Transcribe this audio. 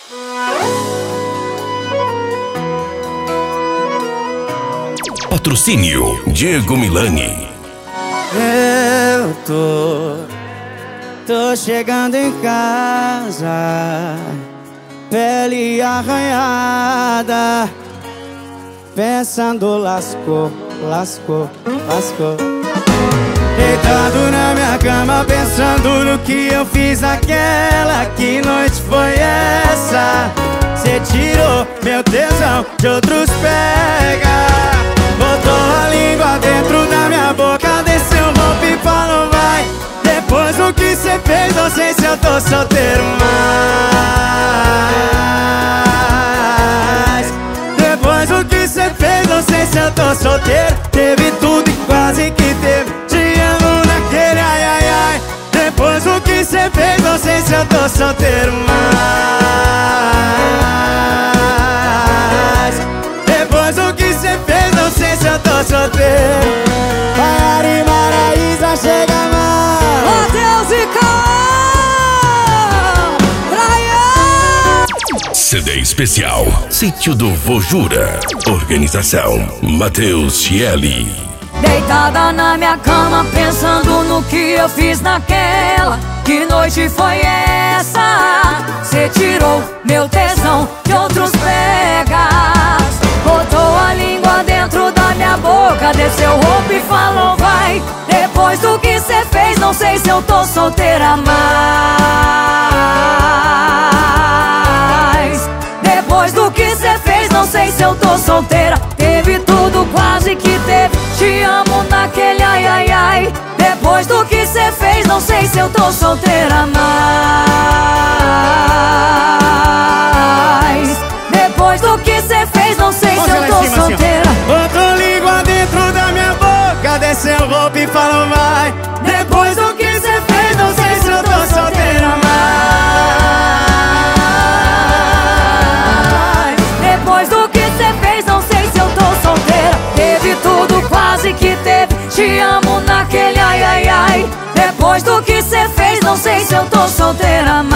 Patrocínio Diego Milani. Eu tô chegando em casa, pele arranhada, pensando lascou. Deitado na minha cama, pensando no que eu fiz naquela. Que noite foi essa? Cê tirou meu tesão, de outros pega. Botou a língua dentro da minha boca, desceu o roupa e falou vai. Depois do que cê fez, não sei se eu tô solteiro mais. Depois do que cê fez, não sei se eu tô solteiro. Teve tudo e quase que teve, te amo naquele ai ai ai. Depois do que cê fez, não sei se eu tô solteiro mais. Depois do que cê fez, não sei se eu tô solteiro. Maiara e Maraísa, chega mais. Matheus e Cauã, CD especial Sítio do Vojura. Organização Matheus Chieli. deitada na minha cama, pensando no que eu fiz naquela. Que noite foi essa? Cê tirou meu tesão, de outros pegas. Botou a língua dentro da minha boca, desceu roupa e falou vai. Depois do que cê fez, não sei se eu tô solteira mais. Depois do que cê fez, não sei se eu tô solteira. Teve tudo, quase que teve, te amo naquele ai ai ai. Depois do que cê fez, não sei se eu tô solteira mais. Depois do que cê fez, não sei se eu tô solteira. Botou língua dentro da minha boca, desceu roupa e falou vai. Depois do que cê fez, não sei se eu tô solteira mais. Depois do que cê fez, não sei se eu tô solteira. Teve tudo, quase que teve, te amo naquele ai ai ai. Depois do que cê fez, não sei se eu tô solteira mais.